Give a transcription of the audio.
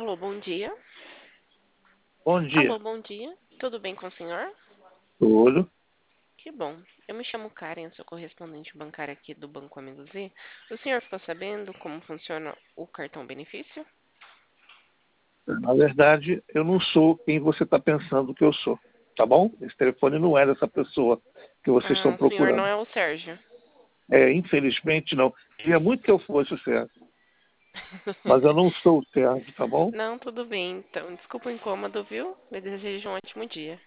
Alô, bom dia. Bom dia. Alô, bom dia. Tudo bem com o senhor? Tudo. Que bom. Eu me chamo Karen, sou correspondente bancária aqui do Banco Amigo Z. O senhor ficou sabendo como funciona o cartão benefício? Na verdade, eu não sou quem você está pensando que eu sou. Tá bom? Esse telefone não é dessa pessoa que vocês estão Ah, o senhor não procurando. é o Sérgio. Infelizmente, não. Queria muito que eu fosse o Sérgio, mas eu não sou o Sérgio, tá bom? Não, tudo bem. Então, desculpa o incômodo, viu? Eu desejo um ótimo dia.